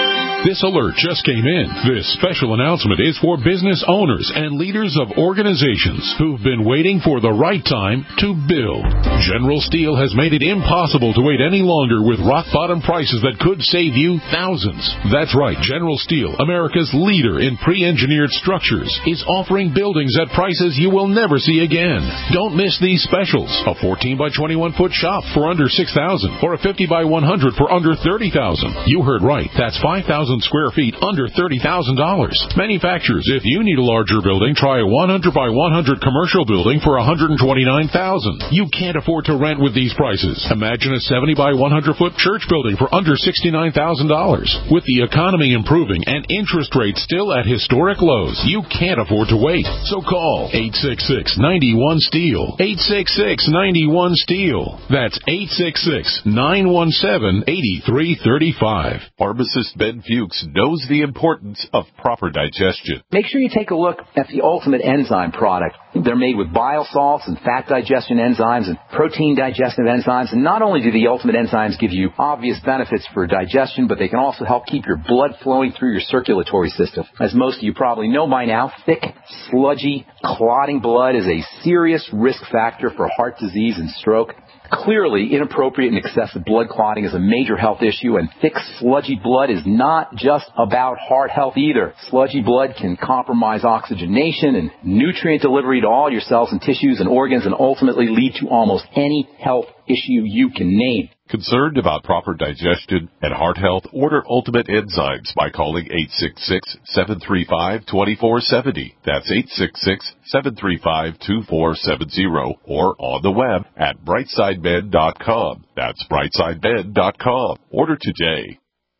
This alert just came in. This special announcement is for business owners and leaders of organizations who've been waiting for the right time to build. General Steel has made it impossible to wait any longer with rock-bottom prices that could save you thousands. That's right. General Steel, America's leader in pre-engineered structures, is offering buildings at prices you will never see again. Don't miss these specials. A fourteen by twenty-one foot shop for under six thousand dollars or a fifty by one hundred for under thirty thousand dollars. You heard right. That's five thousand square feet under thirty thousand dollars. Manufacturers, if you need a larger building, try a one hundred by one hundred commercial building for one hundred twenty-nine thousand dollars. You can't afford to rent with these prices. Imagine a seventy by one hundred foot church building for under sixty-nine thousand dollars. With the economy improving and interest rates still at historic lows, you can't afford to wait. So call eight six six, nine one, STEEL. eight six six, nine one, STEEL. That's eight six six, nine one seven, eight three three five. Pharmacist Ben Fuchs knows the importance of proper digestion. Make sure you take a look at the Ultimate Enzyme product. They're made with bile salts and fat digestion enzymes and protein digestive enzymes. And not only do the Ultimate Enzymes give you obvious benefits for digestion, but they can also help keep your blood flowing through your circulatory system. As most of you probably know by now, thick, sludgy, clotting blood is a serious risk factor for heart disease and stroke. Clearly, inappropriate and excessive blood clotting is a major health issue, and thick, sludgy blood is not just about heart health either. Sludgy blood can compromise oxygenation and nutrient delivery to all your cells and tissues and organs and ultimately lead to almost any health issue you can name. Concerned about proper digestion and heart health? Order Ultimate Enzymes by calling eight six six, seven three five, two four seven zero. That's eight six six, seven three five, two four seven zero or on the web at brightside med dot com. That's brightside med dot com. Order today.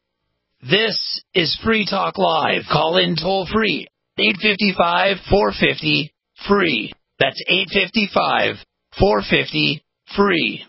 This is Free Talk Live. Call in toll free. eight five five, four five zero, free. That's eight five five, four five zero, free.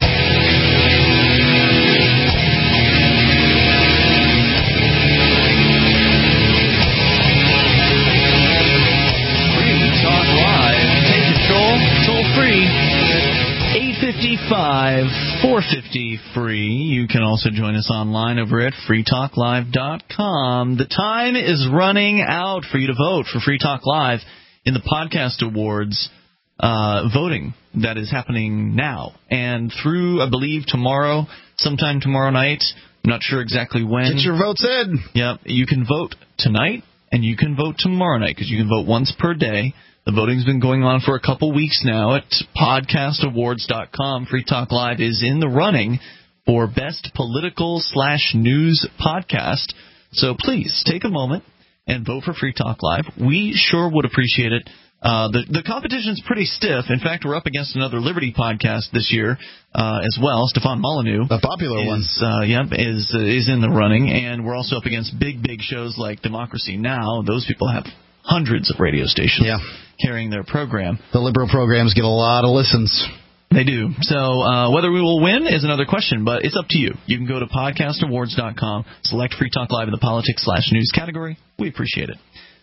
eight five five, four five zero, free. You can also join us online over at free talk live dot com. The time is running out for you to vote for Free Talk Live in the Podcast Awards uh, voting that is happening now. And through, I believe, tomorrow, sometime tomorrow night, I'm not sure exactly when. Get your votes in. Yep, you can vote tonight and you can vote tomorrow night because you can vote once per day. The voting's been going on for a couple weeks now at podcast awards dot com. Free Talk Live is in the running for Best Political slash News Podcast. So please take a moment and vote for Free Talk Live. We sure would appreciate it. Uh, the, the competition's pretty stiff. In fact, we're up against another Liberty podcast this year uh, as well. Stefan Molyneux. A popular is, one. Uh, yep, is, uh, is in the running. And we're also up against big, big shows like Democracy Now! Those people have hundreds of radio stations yeah. carrying their program. The liberal programs get a lot of listens. They do. So uh, whether we will win is another question, but it's up to you. You can go to podcast awards dot com, select Free Talk Live in the politics slash news category. We appreciate it.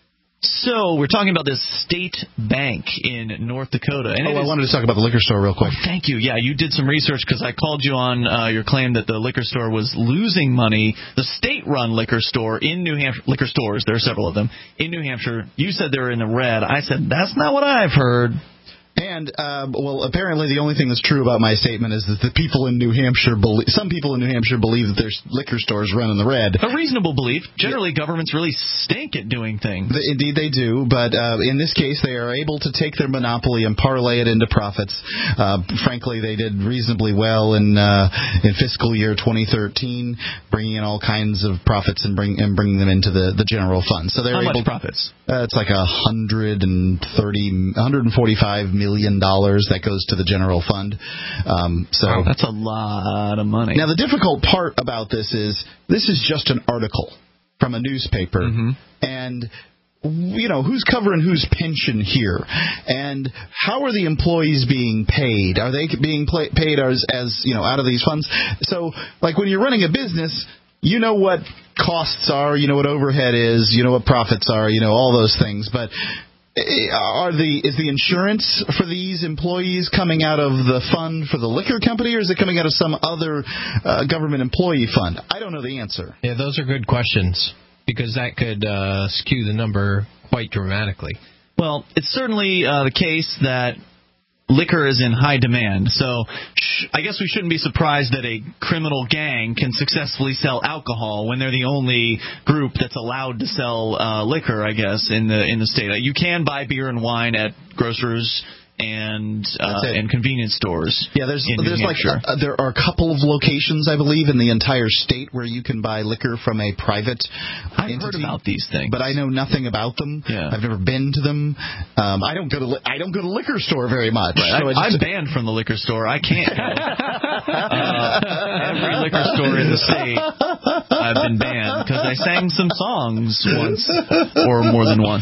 So we're talking about this state bank in North Dakota. And oh, I is, wanted to talk about the liquor store real quick. Oh, thank you. Yeah, you did some research because I called you on uh, your claim that the liquor store was losing money. The state-run liquor store in New Hampshire, liquor stores, there are several of them, in New Hampshire, you said they were in the red. I said, that's not what I've heard. And, uh, well, apparently the only thing that's true about my statement is that the people in New Hampshire believe, some people in New Hampshire believe that their liquor stores run in the red. A reasonable belief. Generally, governments really stink at doing things. The, indeed, they do. But uh, in this case, they are able to take their monopoly and parlay it into profits. Uh, frankly, they did reasonably well in uh, in fiscal year twenty thirteen, bringing in all kinds of profits and bring and bringing them into the, the general fund. So they're How able much profits? Uh, it's like a hundred and thirty, one hundred forty-five million dollars that goes to the general fund. Um, so wow, that's a lot of money. Now, the difficult part about this is this is just an article from a newspaper, mm-hmm. and you know, who's covering whose pension here, and how are the employees being paid? Are they being play, paid as, as you know, out of these funds? So, like when you're running a business, you know what costs are, you know what overhead is, you know what profits are, you know all those things, but Are the is the insurance for these employees coming out of the fund for the liquor company, or is it coming out of some other uh, government employee fund? I don't know the answer. Yeah, those are good questions, because that could uh, skew the number quite dramatically. Well, it's certainly uh, the case that liquor is in high demand, so sh- I guess we shouldn't be surprised that a criminal gang can successfully sell alcohol when they're the only group that's allowed to sell uh, liquor, I guess, in the in the state. You can buy beer and wine at grocers and uh, and convenience stores. Yeah, there's in there's New like Hampshire. uh, there are a couple of locations, I believe, in the entire state where you can buy liquor from a private I've entity, heard about these things, but I know nothing about them. Yeah. I've never been to them. Um, I don't go to li- I don't go to liquor store very much. Right. So I, I just, I'm banned from the liquor store. I can't go. uh, every liquor store in the state, I've been banned because I sang some songs once or more than once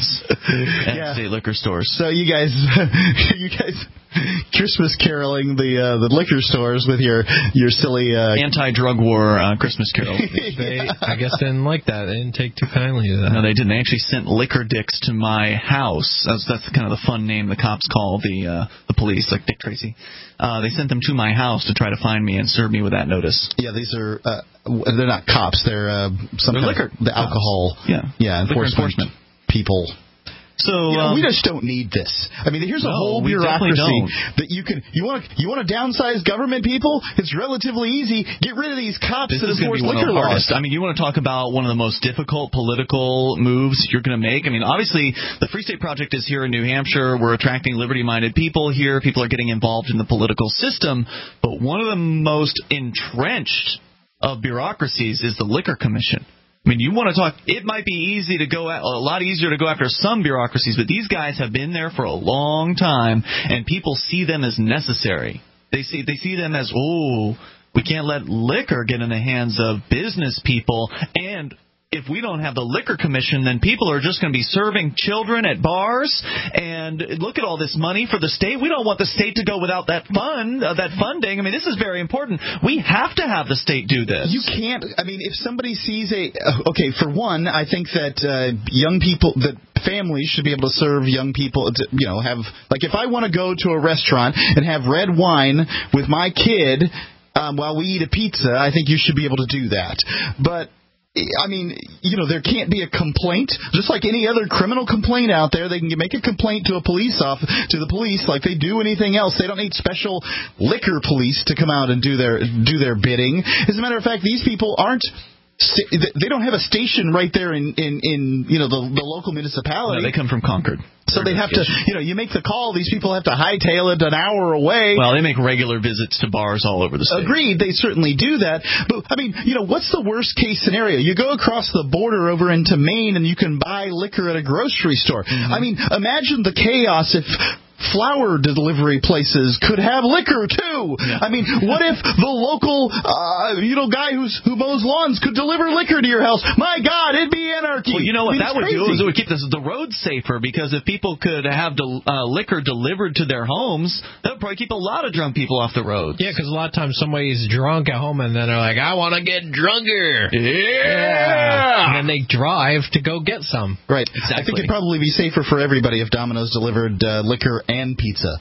at Yeah. state liquor stores. So you guys, you guys. Christmas caroling the uh, the liquor stores with your your silly uh, anti-drug war uh, Christmas carol. They, I guess, didn't like that. They didn't take too kindly to that. No, they didn't. They actually sent liquor dicks to my house. That's, that's kind of the fun name the cops call the uh, the police, like Dick Tracy. Uh, they sent them to my house to try to find me and serve me with that notice. Yeah, these are uh, they're not cops. They're uh, some They're kind liquor of, the alcohol. Cops. Yeah, yeah, enforcement, enforcement people. So you know, um, we just don't need this. I mean, here's a no, whole we bureaucracy definitely that you can. You want to you want to downsize government, people? It's relatively easy. Get rid of these cops This that is going to enforce be one of liquor the laws. hardest. I mean, you want to talk about one of the most difficult political moves you're going to make. I mean, obviously, the Free State Project is here in New Hampshire. We're attracting liberty-minded people here. People are getting involved in the political system. But one of the most entrenched of bureaucracies is the Liquor Commission. I mean, you want to talk, it might be easy to go, a lot easier to go after some bureaucracies, but these guys have been there for a long time, and people see them as necessary. They see, they see them as, oh, we can't let liquor get in the hands of business people, and if we don't have the Liquor Commission, then people are just going to be serving children at bars. And look at all this money for the state. We don't want the state to go without that fund, uh, that funding. I mean, this is very important. We have to have the state do this. You can't. I mean, if somebody sees a okay, for one, I think that uh, young people, that families should be able to serve young people. To, you know, have like if I want to go to a restaurant and have red wine with my kid um, while we eat a pizza, I think you should be able to do that. But I mean, you know, there can't be a complaint. Just like any other criminal complaint out there, they can make a complaint to a police off to the police like they do anything else. They don't need special liquor police to come out and do their do their bidding. As a matter of fact, these people aren't. They don't have a station right there in, in, in you know the, the local municipality. No, they come from Concord. So they have to, you know, you make the call. These people have to hightail it an hour away. Well, they make regular visits to bars all over the state. Agreed, they certainly do that. But, I mean, you know, what's the worst case scenario? You go across the border over into Maine and you can buy liquor at a grocery store. Mm-hmm. I mean, imagine the chaos if flower delivery places could have liquor too. Yeah. I mean, what if the local, uh, you know, guy who's who mows lawns could deliver liquor to your house? My God, it'd be anarchy. Well, you know what I mean, that would crazy. do is it would keep this, the roads safer, because if people could have del- uh, liquor delivered to their homes, that would probably keep a lot of drunk people off the roads. Yeah, because a lot of times somebody's drunk at home and then they're like, I want to get drunker. Yeah. yeah. And then they drive to go get some. Right. Exactly. I think it'd probably be safer for everybody if Domino's delivered uh, liquor and pizza.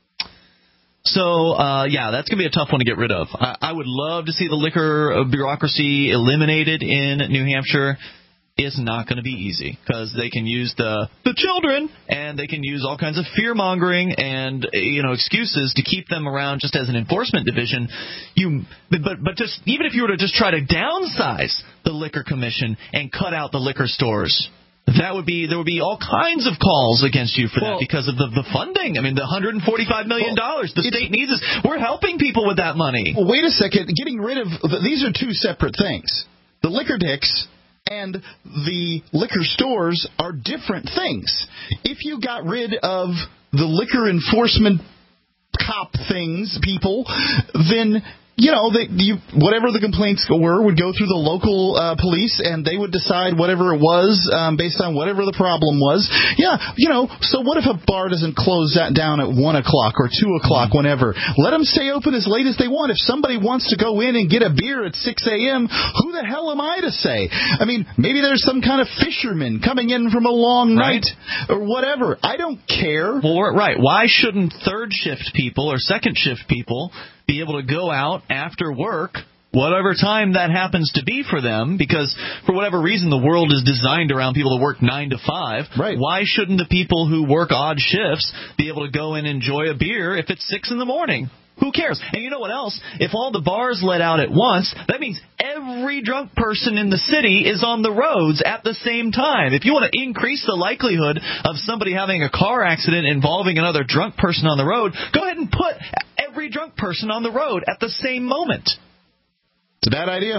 So, uh, yeah, that's going to be a tough one to get rid of. I, I would love to see the liquor bureaucracy eliminated in New Hampshire. It's not going to be easy, because they can use the the children, and they can use all kinds of fear-mongering and, you know, excuses to keep them around just as an enforcement division. You, but but just even if you were to just try to downsize the Liquor Commission and cut out the liquor stores, that would be there would be all kinds of calls against you for well, that because of the, the funding. I mean, the one hundred forty-five million dollars well, the state needs us. We're helping people with that money. Well, wait a second. Getting rid of these are two separate things. The liquor dicks and the liquor stores are different things. If you got rid of the liquor enforcement cop things, people, then you know, they, you, whatever the complaints were would go through the local uh, police, and they would decide whatever it was um, based on whatever the problem was. Yeah, you know, so what if a bar doesn't close that down at one o'clock or two o'clock, mm-hmm. whenever? Let them stay open as late as they want. If somebody wants to go in and get a beer at six a.m., who the hell am I to say? I mean, maybe there's some kind of fisherman coming in from a long right. night or whatever. I don't care. Well, right. Why shouldn't third shift people or second shift people be able to go out after work, whatever time that happens to be for them, because for whatever reason the world is designed around people to work nine to five. Right. Why shouldn't the people who work odd shifts be able to go in and enjoy a beer if it's six in the morning? Who cares? And you know what else? If all the bars let out at once, that means every drunk person in the city is on the roads at the same time. If you want to increase the likelihood of somebody having a car accident involving another drunk person on the road, go ahead and put every drunk person on the road at the same moment. It's a bad idea.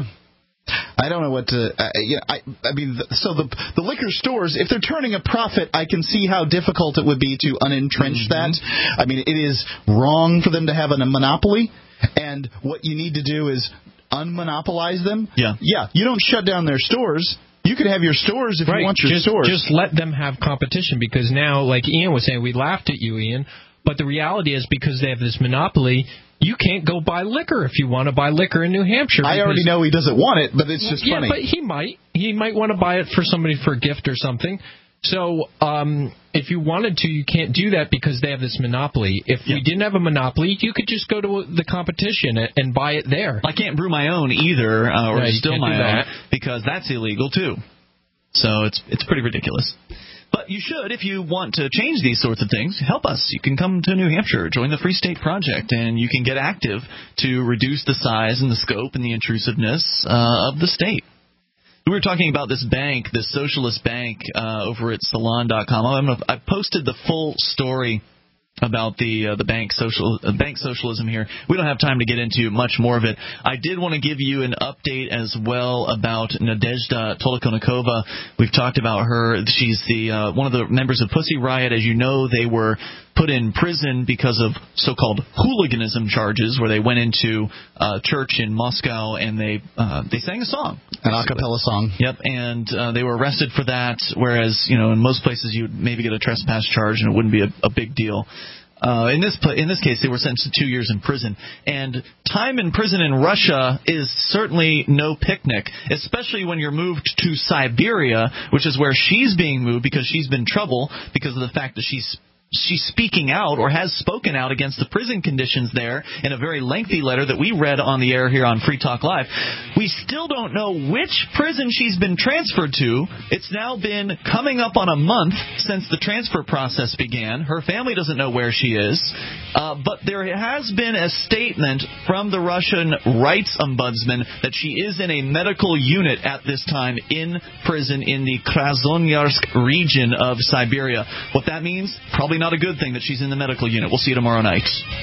I don't know what to. Uh, yeah, I, I mean, the, so the the liquor stores, if they're turning a profit, I can see how difficult it would be to unentrench mm-hmm. that. I mean, it is wrong for them to have a monopoly, and what you need to do is unmonopolize them. Yeah, yeah. You don't shut down their stores. You could have your stores if right. you want your just, stores. Just let them have competition, because now, like Ian was saying, we laughed at you, Ian, but the reality is because they have this monopoly, you can't go buy liquor if you want to buy liquor in New Hampshire. I already know he doesn't want it, but it's just yeah, funny. Yeah, but he might. He might want to buy it for somebody for a gift or something. So um, if you wanted to, you can't do that because they have this monopoly. If yeah. we didn't have a monopoly, you could just go to the competition and, and buy it there. I can't brew my own either, uh, or yeah, still my own, that. because that's illegal too. So it's it's pretty ridiculous. But you should, if you want to change these sorts of things, help us. You can come to New Hampshire, join the Free State Project, and you can get active to reduce the size and the scope and the intrusiveness uh, of the state. We were talking about this bank, this socialist bank, uh, over at salon dot com. I'm gonna, I posted the full story about the uh, the bank social uh, bank socialism here. We don't have time to get into much more of it. I did want to give you an update as well about Nadezhda Tolokonnikova. We've talked about her. She's the uh, one of the members of Pussy Riot. As you know, they were put in prison because of so-called hooliganism charges, where they went into a church in Moscow and they uh, they sang a song, an a cappella song. Yep, and uh, they were arrested for that. Whereas, you know, in most places you'd maybe get a trespass charge and it wouldn't be a, a big deal. Uh, in this in this case, they were sentenced to two years in prison. And time in prison in Russia is certainly no picnic, especially when you're moved to Siberia, which is where she's being moved because she's been in trouble because of the fact that she's she's speaking out or has spoken out against the prison conditions there in a very lengthy letter that we read on the air here on Free Talk Live. We still don't know which prison she's been transferred to. It's now been coming up on a month since the transfer process began. Her family doesn't know where she is. Uh, but there has been a statement from the Russian rights ombudsman that she is in a medical unit at this time in prison in the Krasnoyarsk region of Siberia. What that means? Probably not a good thing that she's in the medical unit. We'll see you tomorrow night.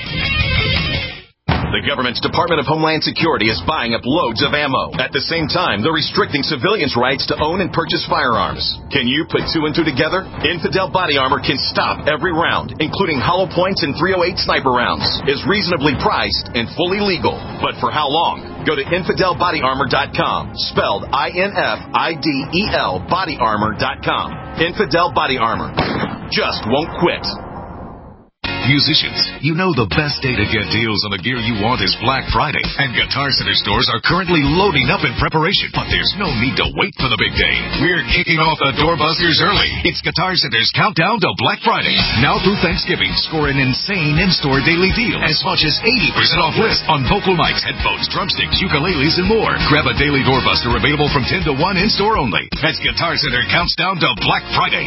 The government's Department of Homeland Security is buying up loads of ammo. At the same time, they're restricting civilians' rights to own and purchase firearms. Can you put two and two together? Infidel Body Armor can stop every round, including hollow points and three oh eight sniper rounds. Is reasonably priced and fully legal. But for how long? Go to infidel body armor dot com, spelled I N F I D E L, body armor dot com. Infidel Body Armor. Just won't quit. Musicians, you know the best day to get deals on the gear you want is Black Friday, and Guitar Center stores are currently loading up in preparation, but there's no need to wait for the big day. We're kicking off the doorbusters early. It's Guitar Center's countdown to Black Friday. Now through Thanksgiving, score an insane in-store daily deal, as much as eighty percent off list on vocal mics, headphones, drumsticks, ukuleles, and more. Grab a daily doorbuster available from ten to one in-store only, as Guitar Center counts down to Black Friday.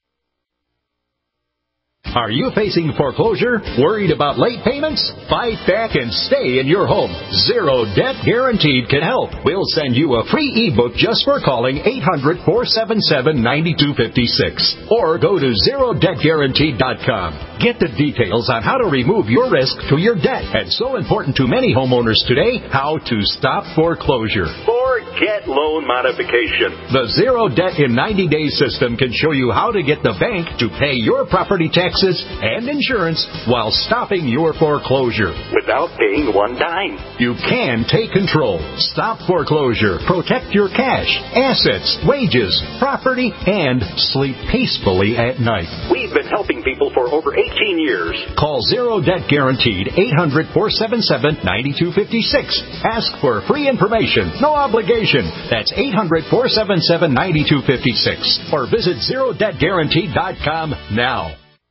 Are you facing foreclosure? Worried about late payments? Fight back and stay in your home. Zero Debt Guaranteed can help. We'll send you a free ebook just for calling eight hundred, four seven seven, nine two five six. Or go to zero debt guaranteed dot com. Get the details on how to remove your risk to your debt. And so important to many homeowners today, how to stop foreclosure. Forget Forget loan modification. The Zero Debt in ninety days system can show you how to get the bank to pay your property taxes and insurance while stopping your foreclosure. Without paying one dime. You can take control. Stop foreclosure. Protect your cash, assets, wages, property, and sleep peacefully at night. We've been helping people for over eighteen years. Call Zero Debt Guaranteed eight hundred, four seven seven, nine two five six. Ask for free information. No obligation. That's eight hundred, four seven seven, nine two five six. Or visit zero debt guaranteed dot com now.